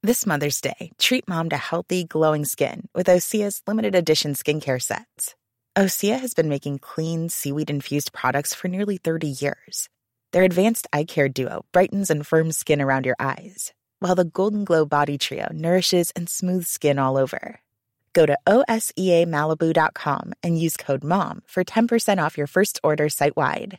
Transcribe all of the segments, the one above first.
This Mother's Day, treat mom to healthy, glowing skin with Osea's limited edition skincare sets. Osea has been making clean, seaweed-infused products for nearly 30 years. Their advanced eye care duo brightens and firms skin around your eyes, while the Golden Glow Body Trio nourishes and smooths skin all over. Go to OSEAMalibu.com and use code MOM for 10% off your first order site-wide.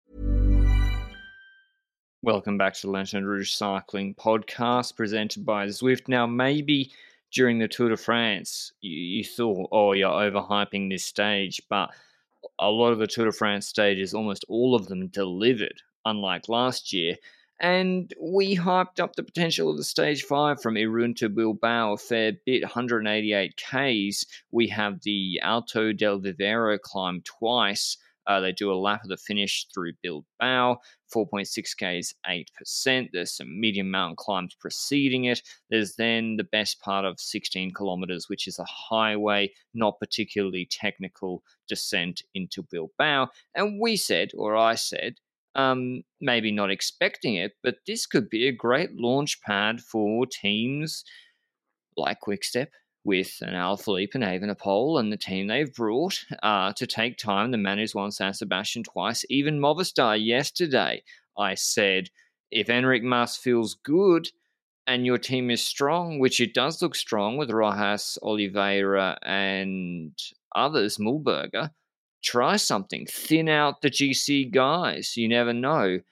Welcome back to the Lanterne Rouge Cycling Podcast presented by Zwift. Now, maybe during the Tour de France, you thought, oh, you're overhyping this stage, but a lot of the Tour de France stages, almost all of them delivered, unlike last year. And we hyped up the potential of the Stage 5 from Irun to Bilbao a fair bit, 188 Ks. We have the Alto del Vivero climb twice. They do a lap of the finish through Bilbao, 4.6 Ks, 8%. There's some medium mountain climbs preceding it. There's then the best part of 16 kilometers, which is a highway, not particularly technical descent into Bilbao. And we said, or I said, maybe not expecting it, but this could be a great launch pad for teams like Quickstep, with an Alaphilippe and Evenepoel and the team they've brought to take time. The man who's won San Sebastian twice, even Movistar yesterday. I said, if Enric Mas feels good and your team is strong, which it does look strong with Rojas, Oliveira and others, Mühlberger, try something. Thin out the GC guys. You never know.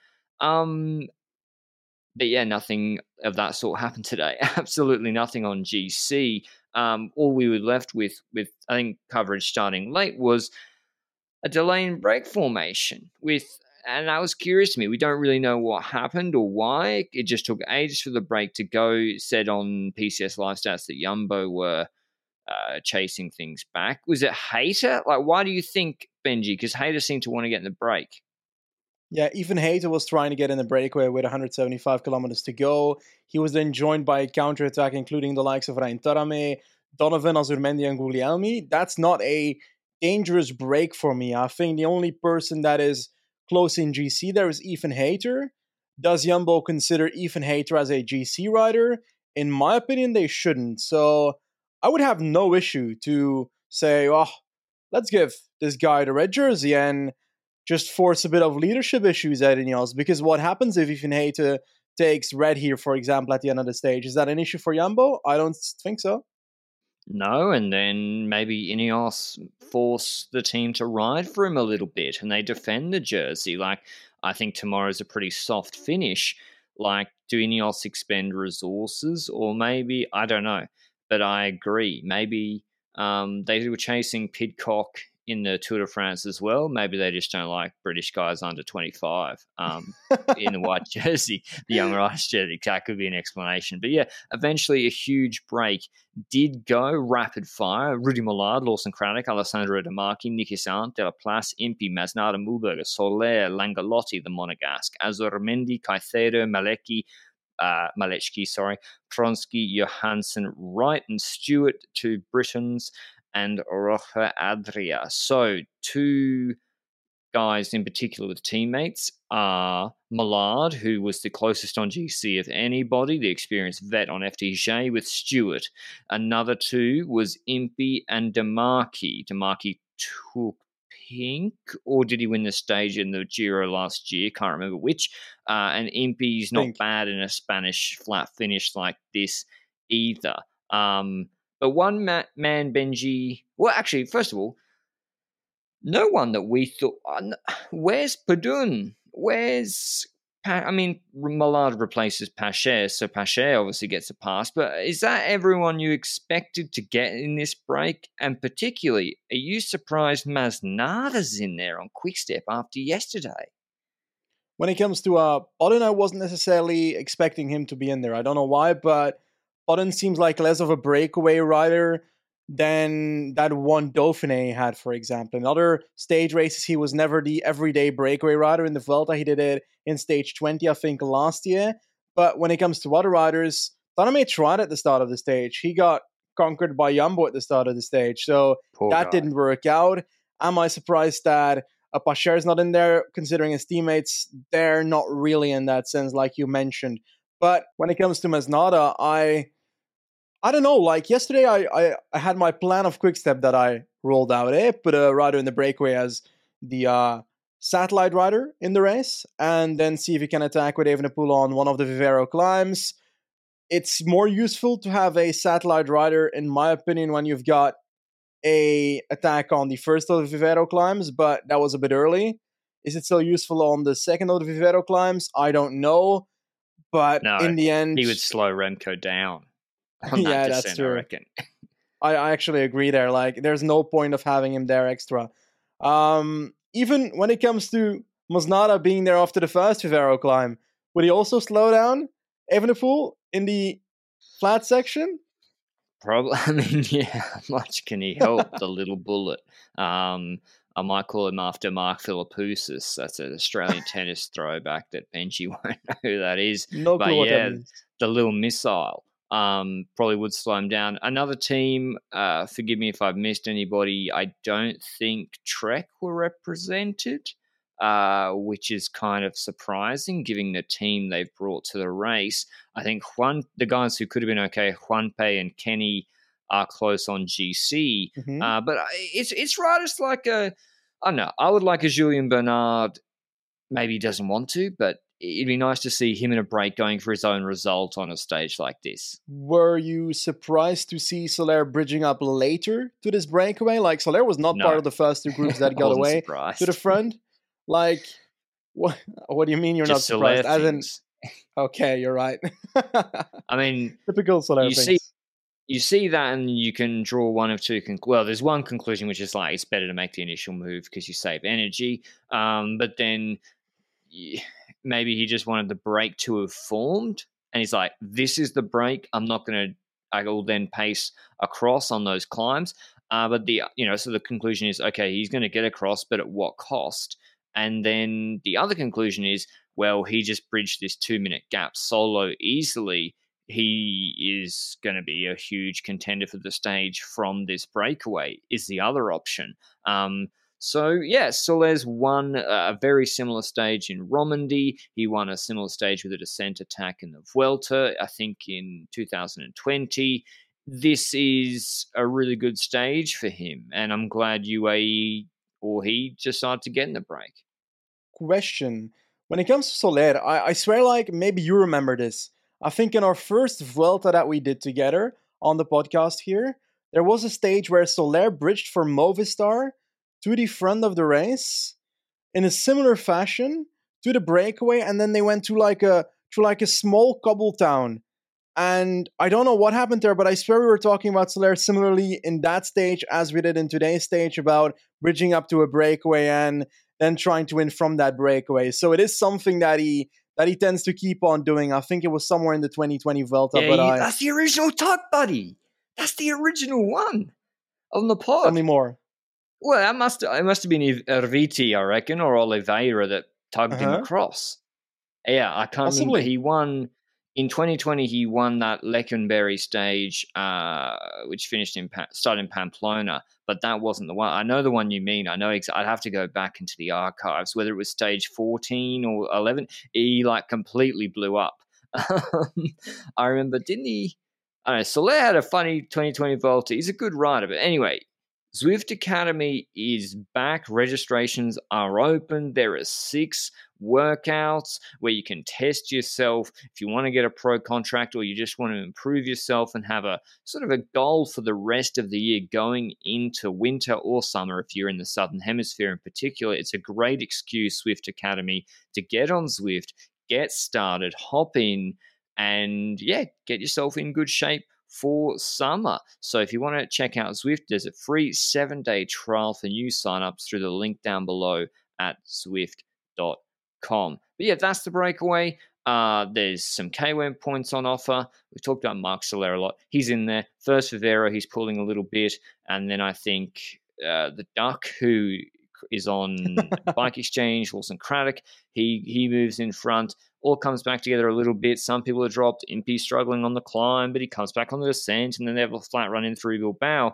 But yeah, nothing of that sort happened today. Absolutely nothing on GC. All we were left with I think coverage starting late was a delay in break formation and that was curious to me. We don't really know what happened or why. It just took ages for the break to go. Said on PCS Live Stats that Jumbo were chasing things back. Was it Hayter? Like, why do you think, Benji? Because Hayter seemed to want to get in the break. Yeah, even Hayter was trying to get in the breakaway with 175 kilometers to go. He was then joined by a counterattack, including the likes of Rein Tarame, Donovan, Azurmendi, and Guglielmi. That's not a dangerous break for me. I think the only person that is close in GC there is Ethan Hayter. Does Jumbo consider Ethan Hayter as a GC rider? In my opinion, they shouldn't. So I would have no issue to say, oh, let's give this guy the red jersey and just force a bit of leadership issues at Ineos. Because what happens if Ethan Hayter takes red here, for example, at the end of the stage? Is that an issue for Jumbo? I don't think so. No, and then maybe Ineos force the team to ride for him a little bit and they defend the jersey. Like, I think tomorrow's a pretty soft finish. Like, do Ineos expend resources? Or maybe, I don't know. But I agree. Maybe they were chasing Pidcock in the Tour de France as well. Maybe they just don't like British guys under 25 in the white jersey, the young riders jersey. That could be an explanation. But yeah, eventually a huge break did go rapid fire. Rudy Mollard, Lawson Craddock, Alessandro De Marchi, Niki Sant, De La Place, Impi, Masnada, Mühlberger, Soler, Langalotti, the Monegasque, Azurmendi, Caicedo, Malechki, Pronsky, Johansson, Wright and Stewart, two Britons, and Rocha Adria. So two guys in particular with teammates are Mollard, who was the closest on GC of anybody, the experienced vet on FDJ with Stewart. Another two was Impey and De Marchi. De Marchi took pink, or did he win the stage in the Giro last year? Can't remember which. And Impey's not bad in a Spanish flat finish like this either. But one man, Benji... Well, actually, first of all, no one that we thought... where's Padun? Where's... Mollard replaces Pacher, so Pacher obviously gets a pass. But is that everyone you expected to get in this break? And particularly, are you surprised Masnada's in there on Quickstep after yesterday? When it comes to Bodden, I wasn't necessarily expecting him to be in there. I don't know why, but Bodden seems like less of a breakaway rider than that one Dauphiné had, for example. In other stage races, he was never the everyday breakaway rider. In the Vuelta, he did it in stage 20, I think, last year. But when it comes to other riders, Taname tried at the start of the stage. He got conquered by Jumbo at the start of the stage. So that didn't work out. Am I surprised that Pacher is not in there, considering his teammates? They're not really in that sense, like you mentioned. But when it comes to Masnada, I I don't know. Like yesterday, I had my plan of quickstep that I rolled out. Put a rider in the breakaway as the satellite rider in the race, and then see if he can attack with Evenepoel on one of the Vivero climbs. It's more useful to have a satellite rider, in my opinion, when you've got a attack on the first of the Vivero climbs, but that was a bit early. Is it still useful on the second of the Vivero climbs? I don't know. But No, in the end, he would slow Remco down on yeah, that that's descent, I true. reckon. I actually agree there. Like, there's no point of having him there extra. Even when it comes to Mosnada being there after the first Vivero climb, would he also slow down Evenepoel in the flat section? Probably. I mean, yeah. How much can he help the little bullet? I might call him after Mark Philippoussis. That's an Australian tennis throwback that Benji won't know who that is. No But clue what that yeah, means. the little missile probably would slow him down. Another team, forgive me if I've missed anybody, I don't think Trek were represented, which is kind of surprising given the team they've brought to the race. I think the guys who could have been okay, Juanpe and Kenny, are close on GC. Mm-hmm. But it's riders like I don't know. I would like a Julien Bernard. Maybe he doesn't want to, but it'd be nice to see him in a break going for his own result on a stage like this. Were you surprised to see Soler bridging up later to this breakaway? Like, Soler was not part No. of the first two groups that I got wasn't away surprised. to the front. Like, what do you mean you're Just not surprised? Soler As in, things. okay, you're right. I mean, Typical Soler you things. see that and you can draw one of two well, there's one conclusion which is like it's better to make the initial move because you save energy, but then maybe he just wanted the break to have formed and he's like, this is the break, I will then pace across on those climbs, but so the conclusion is, okay, he's going to get across, but at what cost? And then the other conclusion is, well, he just bridged this 2-minute gap solo easily. He is going to be a huge contender for the stage from this breakaway, is the other option. So, yeah, Soler's won a very similar stage in Romandy. He won a similar stage with a descent attack in the Vuelta, I think in 2020. This is a really good stage for him, and I'm glad UAE or he decided to get in the break. Question. When it comes to Soler, I swear, like, maybe you remember this. I think in our first Vuelta that we did together on the podcast here, there was a stage where Soler bridged for Movistar to the front of the race in a similar fashion to the breakaway, and then they went to like a small cobble town. And I don't know what happened there, but I swear we were talking about Soler similarly in that stage as we did in today's stage about bridging up to a breakaway and then trying to win from that breakaway. So it is something that he tends to keep on doing. I think it was somewhere in the 2020 Vuelta, but that's the original tug, buddy. That's the original one on the pod. Tell me more. Well, it must have been Erviti, I reckon, or Oliveira that tugged him across. Yeah, I can't remember. He won in 2020. He won that Lekenberry stage, which finished started in Pamplona, but that wasn't the one. I know the one you mean. I know. I'd have to go back into the archives, whether it was stage 14 or 11. He like completely blew up. I remember, didn't he? I don't know. Soler had a funny 2020 Volta. He's a good rider, but anyway. Zwift Academy is back. Registrations are open. There are 6 workouts where you can test yourself if you want to get a pro contract or you just want to improve yourself and have a sort of a goal for the rest of the year going into winter or summer. If you're in the Southern Hemisphere in particular, it's a great excuse, Zwift Academy, to get on Zwift, get started, hop in, and get yourself in good shape for summer. So if you want to check out Zwift, there's a free 7-day trial for new signups through the link down below at zwift.com. But yeah, that's the breakaway. There's some KWM points on offer. We've talked about Marc Soler a lot. He's in there. First Vivero, he's pulling a little bit. And then I think the Duck, who is on Bike Exchange, Lawson Craddock, he moves in front. All comes back together a little bit. Some people are dropped. Impey struggling on the climb, but he comes back on the descent, and then they have a flat run in through Bilbao.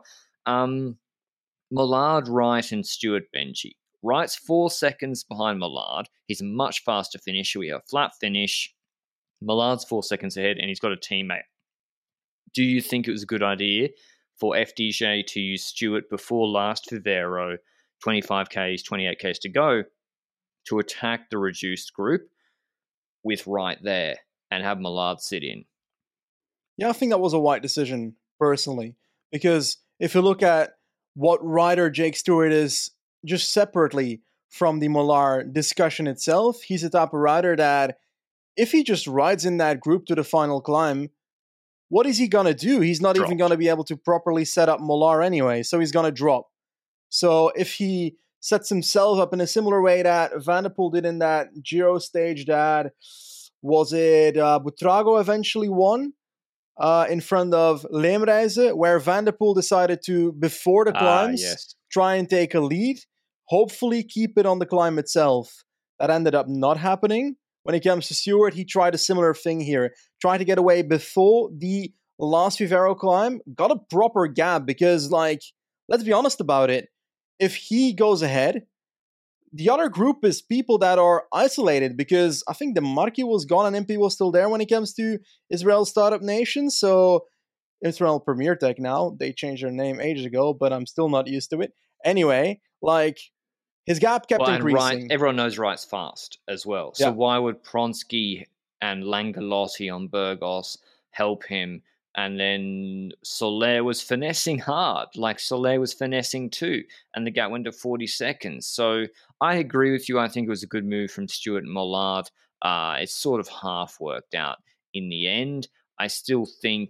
Millard, Wright, and Stewart Benji. Wright's 4 seconds behind Millard. He's a much faster finisher. We have a flat finish. Millard's 4 seconds ahead, and he's got a teammate Do you think it was a good idea for FDJ to use Stewart before last Vivero, 25Ks, 28Ks to go, to attack the reduced group with Wright there and have Millard sit in? Yeah, I think that was a white decision, personally. Because if you look at what rider Jake Stewart is just separately from the Molar discussion itself, he's the type of rider that if he just rides in that group to the final climb, what is he going to do? He's not even going to be able to properly set up Molar anyway, so he's going to drop. So if he sets himself up in a similar way that Van der Poel did in that Giro stage that, was it Butrago eventually won? In front of Leemreize, where Van der Poel decided to, before the climbs, try and take a lead, hopefully keep it on the climb itself. That ended up not happening. When it comes to Stewart, he tried a similar thing here. Tried to get away before the last Vivero climb, got a proper gap because, like, let's be honest about it. If he goes ahead, the other group is people that are isolated because I think the Marquis was gone and MP was still there when it comes to Israel Startup Nation. So Israel Premier Tech now. They changed their name ages ago, but I'm still not used to it. Anyway, like, his gap kept increasing. Wright, everyone knows Wright's fast as well. So why would Pronsky and Langalotti on Burgos help him? And then Soler was finessing hard. Like, Soler was finessing too. And the gap went to 40 seconds. So I agree with you. I think it was a good move from Stewart and Mollard. It's sort of half worked out in the end. I still think,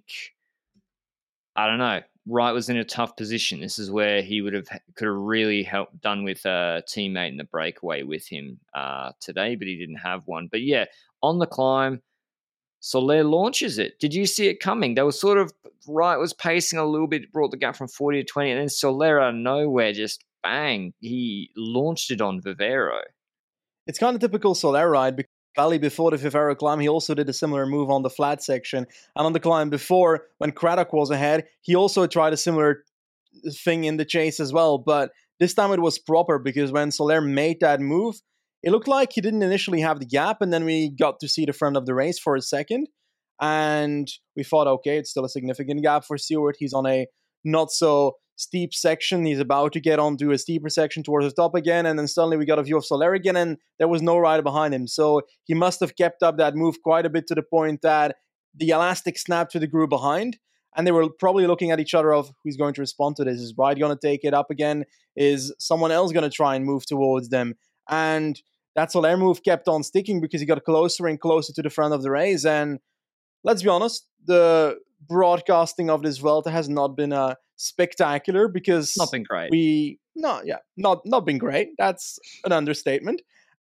I don't know, Wright was in a tough position. This is where he could have really helped done with a teammate in the breakaway with him today, but he didn't have one. But yeah, on the climb, Soler launches it. Did you see it coming? They were sort of, Wright was pacing a little bit, brought the gap from 40 to 20, and then Soler out of nowhere, just bang, he launched it on Vivero. It's kind of typical Soler ride because Valley before the Vivero climb, he also did a similar move on the flat section. And on the climb before, when Craddock was ahead, he also tried a similar thing in the chase as well. But this time it was proper because when Soler made that move, it looked like he didn't initially have the gap, and then we got to see the front of the race for a second. And we thought, okay, it's still a significant gap for Stewart. He's on a not so steep section. He's about to get onto a steeper section towards the top again. And then suddenly we got a view of Soler again, and there was no rider behind him. So he must have kept up that move quite a bit to the point that the elastic snapped to the group behind. And they were probably looking at each other of who's going to respond to this. Is Wright going to take it up again? Is someone else going to try and move towards them? And that Soler move kept on sticking because he got closer and closer to the front of the race. And let's be honest, the broadcasting of this Vuelta has not been spectacular because not been great. Not been great. That's an understatement.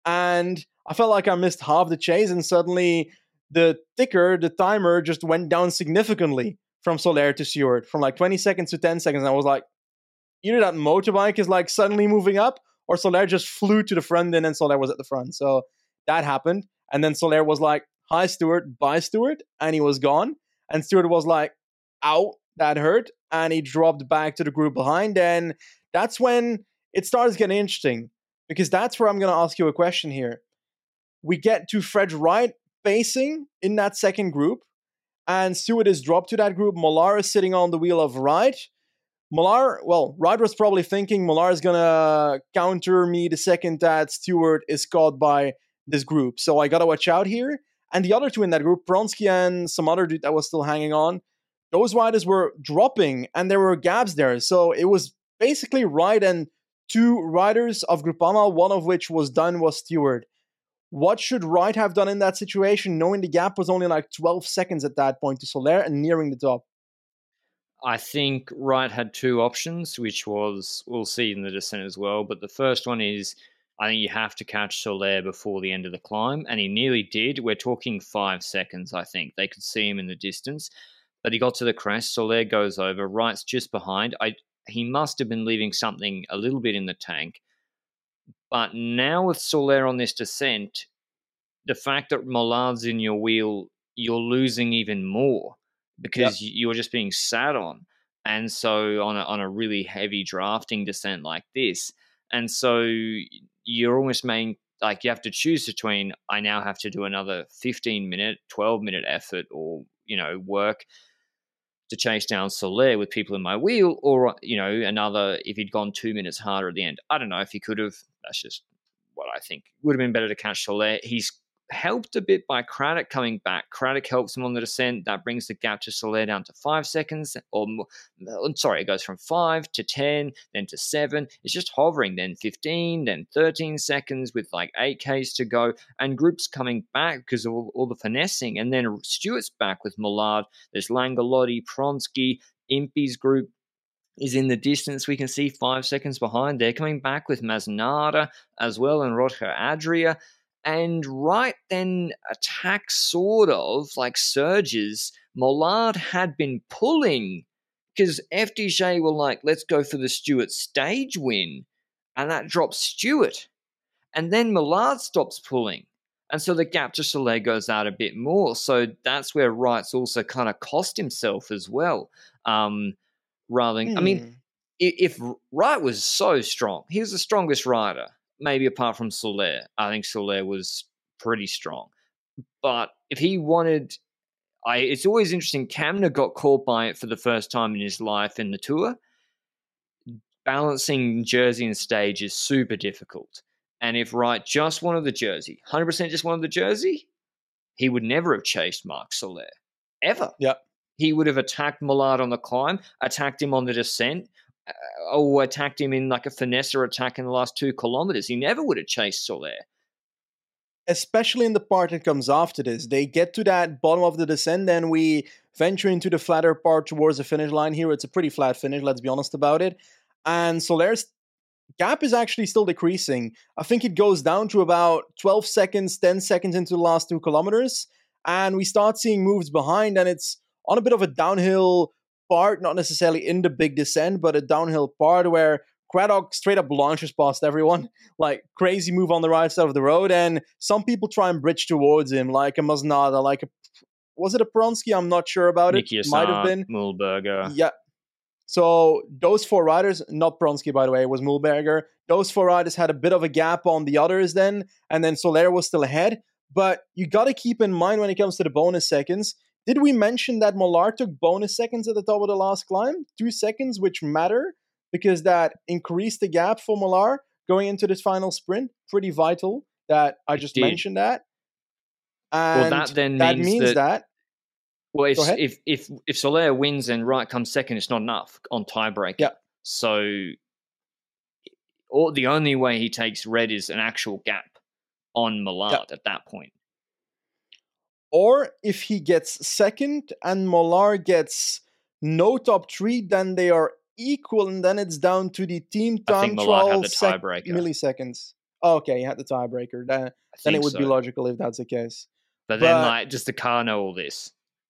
And I felt like I missed half the chase, and suddenly the timer just went down significantly from Soler to Stewart, from like 20 seconds to 10 seconds. And I was like, either that motorbike is like suddenly moving up, or Soler just flew to the front and then Soler was at the front. So that happened. And then Soler was like, hi, Stewart, bye, Stewart. And he was gone. And Stewart was like, ow, that hurt. And he dropped back to the group behind. And that's when it starts getting interesting, because that's where I'm going to ask you a question here. We get to Fred Wright pacing in that second group, and Stewart is dropped to that group. Mollard is sitting on the wheel of Wright. Wright was probably thinking Mollard is going to counter me the second that Stewart is caught by this group. So I got to watch out here. And the other two in that group, Pronsky and some other dude that was still hanging on, those riders were dropping and there were gaps there. So it was basically Wright and two riders of Groupama, one of which was Stewart. What should Wright have done in that situation, knowing the gap was only like 12 seconds at that point to Soler and nearing the top? I think Wright had two options, which was, we'll see in the descent as well, but the first one is, I think you have to catch Soler before the end of the climb, and he nearly did. We're talking 5 seconds, I think. They could see him in the distance, but he got to the crest. Soler goes over. Wright's just behind. He must have been leaving something a little bit in the tank. But now with Soler on this descent, the fact that Mollard's in your wheel, you're losing even more because you're just being sat on. And so on a really heavy drafting descent like this, and so you're almost you have to choose between, I now have to do another 15-minute, 12-minute effort or, work to chase down Soler with people in my wheel, or, another if he'd gone 2 minutes harder at the end. I don't know if he could have. That's just what I think. Would have been better to catch Soler. He's helped a bit by Craddock coming back. Craddock helps him on the descent. That brings the gap to Soler down to 5 seconds. It goes from 5 to 10, then to 7. It's just hovering, then 15, then 13 seconds with like 8Ks to go. And Group's coming back because of all the finessing. And then Stewart's back with Millard. There's Langolotti, Pronsky, Impey's Group is in the distance. We can see 5 seconds behind. They're coming back with Masnada as well and Roger Adria. And right then, attack sort of like surges. Mollard had been pulling because FDJ were like, let's go for the Stewart stage win. And that drops Stewart. And then Mollard stops pulling. And so the gap to Soler goes out a bit more. So that's where Wright's also kind of cost himself as well. If Wright was so strong, he was the strongest rider. Maybe apart from Soler. I think Soler was pretty strong. But if he wanted... it's always interesting. Kamna got caught by it for the first time in his life in the Tour. Balancing jersey and stage is super difficult. And if Wright just wanted the jersey, 100% just wanted the jersey, he would never have chased Marc Soler. Ever. Yeah. He would have attacked Millard on the climb, attacked him on the descent, or attacked him in like a finesser attack in the last 2 kilometers. He never would have chased Soler. Especially in the part that comes after this. They get to that bottom of the descent, then we venture into the flatter part towards the finish line here. It's a pretty flat finish, let's be honest about it. And Soler's gap is actually still decreasing. I think it goes down to about 12 seconds, 10 seconds into the last 2 kilometers. And we start seeing moves behind, and it's on a bit of a downhill part, not necessarily in the big descent, but a downhill part where Craddock straight up launches past everyone, like crazy move on the right side of the road, and some people try and bridge towards him, like a Masnada, was it a Pronsky? I'm not sure about it. Might have been. Mühlberger. Yeah. So those 4 riders, not Pronsky by the way, it was Mühlberger. Those 4 riders had a bit of a gap on the others then, and then Soler was still ahead. But you got to keep in mind when it comes to the bonus seconds, did we mention that Mollard took bonus seconds at the top of the last climb? 2 seconds, which matter, because that increased the gap for Mollard going into this final sprint. Pretty vital that I just mentioned that. And that then means that... Well, if Soler wins and Wright comes second, it's not enough on tiebreaker. Yeah. So the only way he takes red is an actual gap on Mollard at that point. Or if he gets second and Mollard gets no top 3, then they are equal, and then it's down to the team time. I think Mollard had the tiebreaker. Milliseconds. Oh, okay, he had the tiebreaker. Then it would be logical if that's the case. But then, does the car know all this?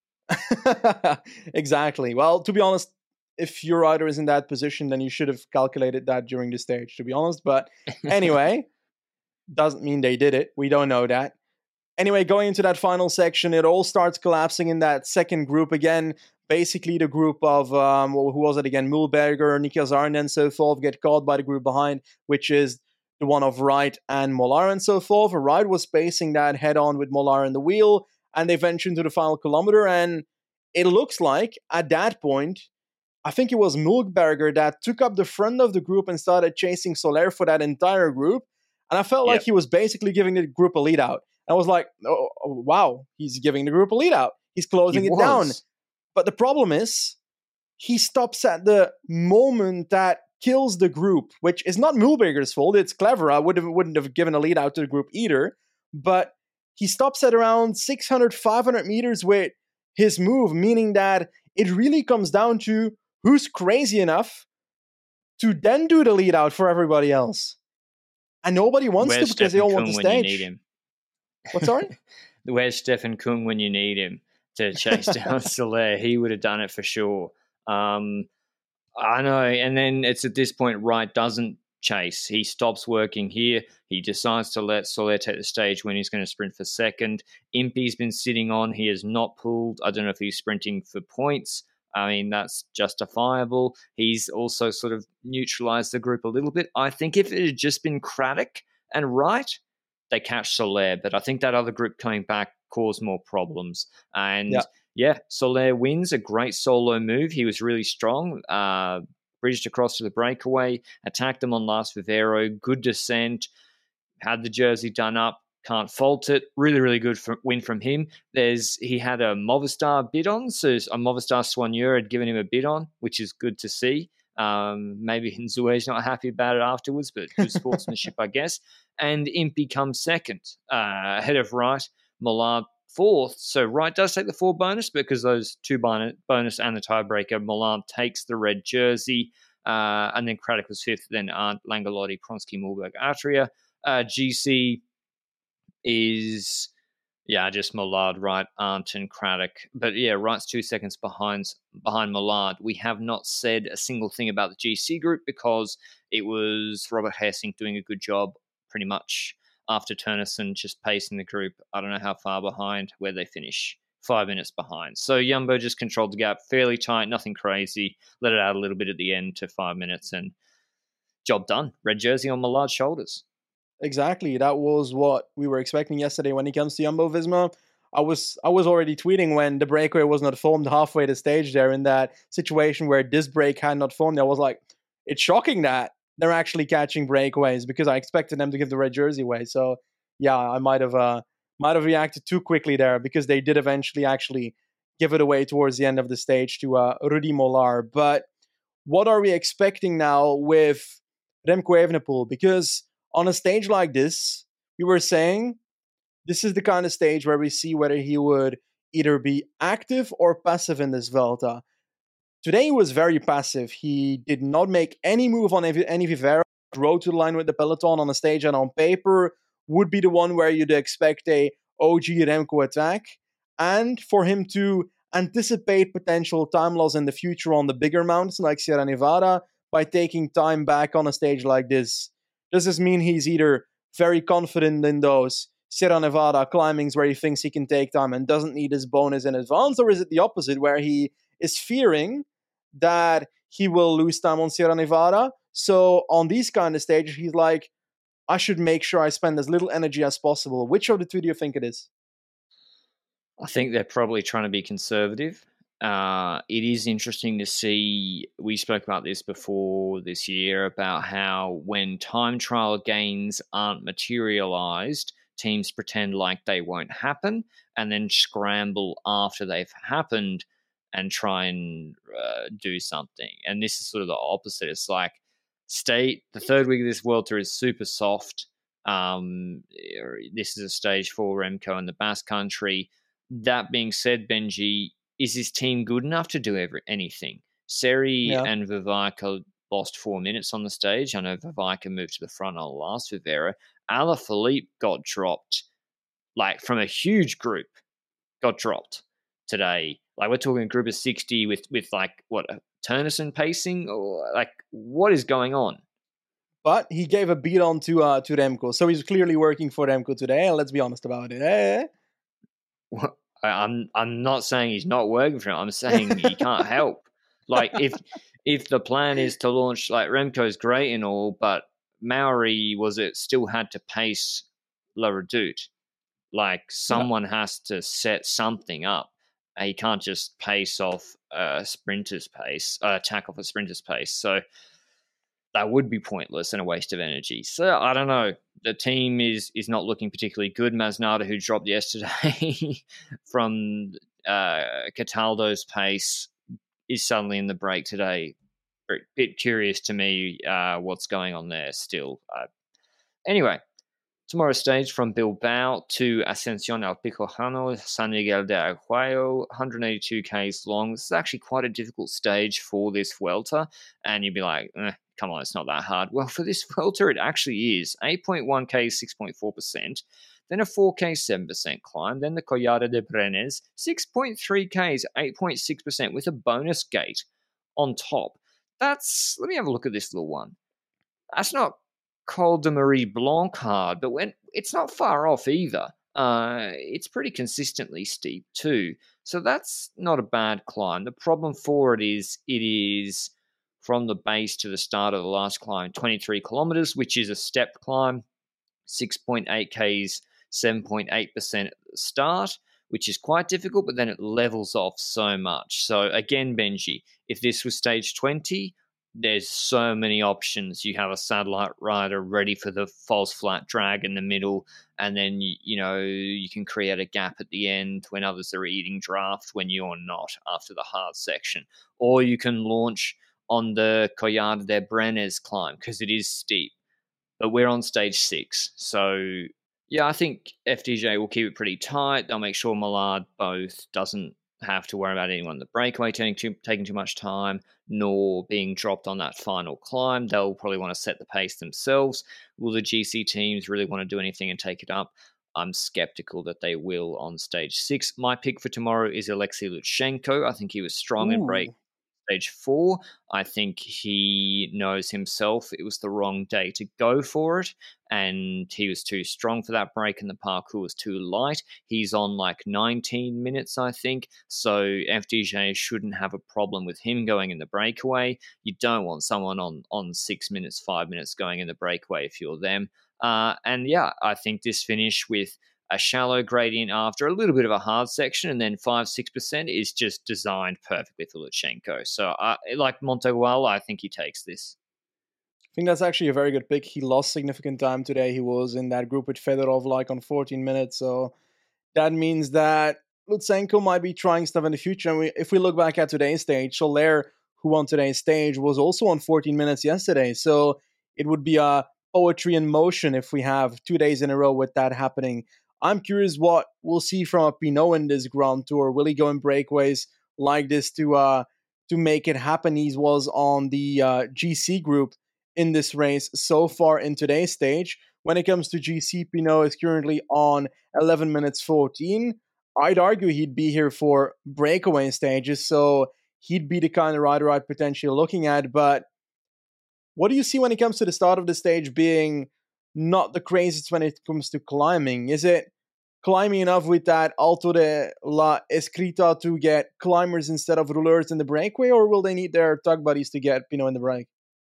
Exactly. Well, to be honest, if your rider is in that position, then you should have calculated that during the stage, to be honest. But anyway, doesn't mean they did it. We don't know that. Anyway, going into that final section, it all starts collapsing in that second group again. Basically, the group of, who was it again? Mühlberger, Niki Azar, and so forth get caught by the group behind, which is the one of Wright and Mollard and so forth. Wright was pacing that head-on with Mollard in the wheel, and they venture into the final kilometer, and it looks like, at that point, I think it was Mühlberger that took up the front of the group and started chasing Soler for that entire group, and I felt like he was basically giving the group a lead out. I was like, oh, wow, he's giving the group a lead out. He's closing it down. But the problem is, he stops at the moment that kills the group, which is not Mühlberger's fault. It's clever. I wouldn't have given a lead out to the group either. But he stops at around 600, 500 meters with his move, meaning that it really comes down to who's crazy enough to then do the lead out for everybody else. And nobody wants to because they all want the stage. When you need him? What, sorry? Where's Stefan Kung when you need him to chase down Soler? He would have done it for sure. I know. And then it's at this point, Wright doesn't chase. He stops working here. He decides to let Soler take the stage when he's going to sprint for second. Impey's been sitting on. He has not pulled. I don't know if he's sprinting for points. I mean, that's justifiable. He's also sort of neutralized the group a little bit. I think if it had just been Craddock and Wright, they catch Soler, but I think that other group coming back caused more problems. And yeah, Soler wins, a great solo move. He was really strong. Bridged across to the breakaway, attacked them on last Vivero, good descent, had the jersey done up, can't fault it. Really, really good win from him. He had a Movistar bid on, so a Movistar soigneur had given him a bid on, which is good to see. Maybe Nzue's not happy about it afterwards, but good sportsmanship, I guess. And Impey comes second, ahead of Wright, Millard fourth. So Wright does take the 4 bonus because those 2 bonus and the tiebreaker, Millard takes the red jersey. And then Craddock was fifth, then Arndt, Langolotti, Kronsky, Mulberg, Atria. GC is, just Millard, Wright, Arndt, and Craddock. But yeah, Wright's 2 seconds behind Millard. We have not said a single thing about the GC group because it was Robert Hessink doing a good job pretty much after Turnison just pacing the group. I don't know how far behind, where they finish. 5 minutes behind. So Jumbo just controlled the gap fairly tight, nothing crazy. Let it out a little bit at the end to 5 minutes and job done. Red jersey on Millard's shoulders. Exactly. That was what we were expecting yesterday when it comes to Jumbo-Visma. I was already tweeting when the breakaway was not formed halfway the stage there in that situation where this break had not formed. I was like, it's shocking that they're actually catching breakaways because I expected them to give the red jersey away. So yeah, I might have reacted too quickly there because they did eventually actually give it away towards the end of the stage to Rudy Mollard. But what are we expecting now with Remco Evenepoel? Because on a stage like this, we were saying this is the kind of stage where we see whether he would either be active or passive in this Vuelta. Today he was very passive. He did not make any move on any Vivero, rode to the line with the peloton on a stage and on paper would be the one where you'd expect a OG Remco attack. And for him to anticipate potential time loss in the future on the bigger mountains like Sierra Nevada by taking time back on a stage like this. Does this mean he's either very confident in those Sierra Nevada climbings where he thinks he can take time and doesn't need his bonus in advance? Or is it the opposite, where he is fearing that he will lose time on Sierra Nevada? So on these kind of stages, he's like, I should make sure I spend as little energy as possible. Which of the two do you think it is? I think they're probably trying to be conservative. It is interesting to see, we spoke about this before this year, about how when time trial gains aren't materialized, teams pretend like they won't happen and then scramble after they've happened and try and do something. And this is sort of the opposite. It's like, the third week of this Vuelta is super soft. This is a stage for Remco in the Basque Country. That being said, Benji, is his team good enough to do anything? Seri and Vivaika lost 4 minutes on the stage. I know Vivaika moved to the front on the last Vivera. Alaphilippe got dropped, like from a huge group, got dropped today. Like we're talking a group of 60 with like what, Turnison pacing, or like what is going on? But he gave a beat on to Remco, so he's clearly working for Remco today. And let's be honest about it. Well, I'm not saying he's not working for him. I'm saying he can't help. Like if the plan is to launch, like Remco's great and all, but Maori still had to pace La Redoute. Like someone has to set something up. He can't just pace off a sprinter's pace, attack off a sprinter's pace. So that would be pointless and a waste of energy. So I don't know. The team is not looking particularly good. Masnada, who dropped yesterday from Cataldo's pace, is suddenly in the break today. A bit curious to me what's going on there still. Anyway, tomorrow's stage from Bilbao to Ascensión al Picojano, San Miguel de Aguayo, 182 Ks long. This is actually quite a difficult stage for this Vuelta. And you'd be like, come on, it's not that hard. Well, for this Vuelta, it actually is. 8.1 Ks, 6.4%. Then a 4K, 7% climb. Then the Collada de Brenes, 6.3 Ks, 8.6% with a bonus gate on top. Let me have a look at this little one. That's not Col de Marie Blanc hard, but it's not far off either. It's pretty consistently steep too. So that's not a bad climb. The problem for it is from the base to the start of the last climb, 23 kilometers, which is a stepped climb, 6.8 Ks, 7.8% at the start, which is quite difficult, but then it levels off so much. So again, Benji, if this was stage 20, there's so many options. You have a satellite rider ready for the false flat drag in the middle, and then you can create a gap at the end when others are eating draft when you're not after the hard section. Or you can launch on the Collado de Brenes climb because it is steep. But we're on stage 6. So yeah, I think FDJ will keep it pretty tight. They'll make sure Millard both doesn't have to worry about anyone in the breakaway taking too much time, nor being dropped on that final climb. They'll probably want to set the pace themselves. Will the GC teams really want to do anything and take it up? I'm skeptical that they will on stage 6. My pick for tomorrow is Alexei Lutsenko. I think he was strong in break stage 4. I think he knows himself it was the wrong day to go for it, and he was too strong for that break, and the parkour was too light. He's on like 19 minutes, I think, so FDJ shouldn't have a problem with him going in the breakaway. You don't want someone on 6 minutes, 5 minutes going in the breakaway if you're them. And yeah, I think this finish with a shallow gradient after a little bit of a hard section and then 5-6% is just designed perfectly for Lutsenko. So like Monteagual, I think he takes this. I think that's actually a very good pick. He lost significant time today. He was in that group with Fedorov like on 14 minutes. So that means that Lutsenko might be trying stuff in the future. And if we look back at today's stage, Soler, who won today's stage, was also on 14 minutes yesterday. So it would be a poetry in motion if we have 2 days in a row with that happening. I'm curious what we'll see from a Pinot in this Grand Tour. Will he go in breakaways like this to make it happen? He was on the GC group in this race so far in today's stage. When it comes to GC, Pinot is currently on 11 minutes 14. I'd argue he'd be here for breakaway stages, so he'd be the kind of rider I'd potentially looking at. But what do you see when it comes to the start of the stage being not the craziest when it comes to climbing? Is it climbing enough with that Alto de la Escrita to get climbers instead of rouleurs in the breakaway, or will they need their tug buddies to get Pinot in the break?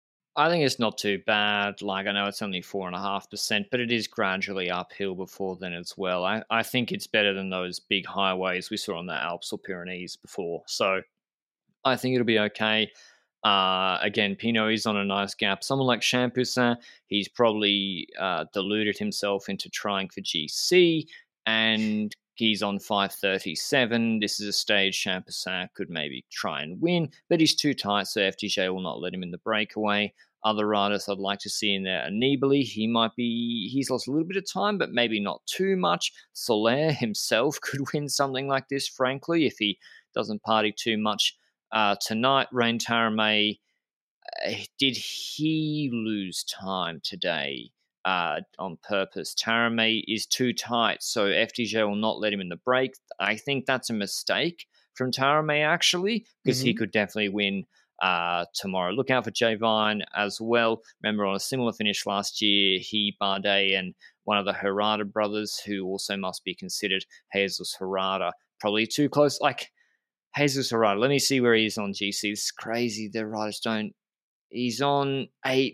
I think it's not too bad. Like, I know it's only 4.5%, but it is gradually uphill before then as well. I think it's better than those big highways we saw on the Alps or Pyrenees before. So I think it'll be okay. Again, Pinot is on a nice gap. Someone like Champoussin, he's probably deluded himself into trying for GC, and he's on 5:37. This is a stage Champoussin could maybe try and win, but he's too tight, so FDJ will not let him in the breakaway. Other riders I'd like to see in there are Nibali. He's lost a little bit of time, but maybe not too much. Soler himself could win something like this, frankly, if he doesn't party too much. Tonight, Rein Taramay, did he lose time today on purpose? Taramay is too tight, so FDJ will not let him in the break. I think that's a mistake from Taramay, actually, because he could definitely win tomorrow. Look out for Jay Vine as well. Remember, on a similar finish last year, he, Bardet, and one of the Harada brothers, who also must be considered Jesus Harada, probably too close. Like, Jesus Harada, let me see where he is on GC. It's crazy. The riders don't. He's on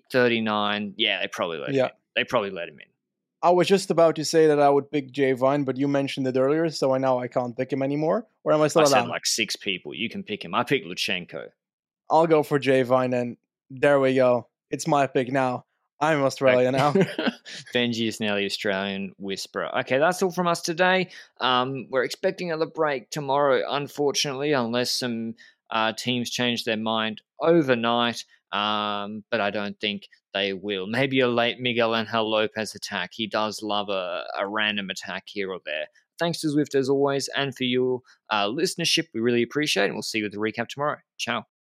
8:39. Yeah, they probably let him in. They probably let him in. I was just about to say that I would pick Jay Vine, but you mentioned it earlier, so now I can't pick him anymore. Or am I still allowed? I said like 6 people. You can pick him. I picked Lutsenko. I'll go for Jay Vine, and there we go. It's my pick now. I'm Australia now. Benji is now the Australian whisperer. Okay, that's all from us today. We're expecting another break tomorrow, unfortunately, unless some teams change their mind overnight. But I don't think they will. Maybe a late Miguel Angel Lopez attack. He does love a random attack here or there. Thanks to Zwift as always, and for your listenership. We really appreciate it. And we'll see you with the recap tomorrow. Ciao.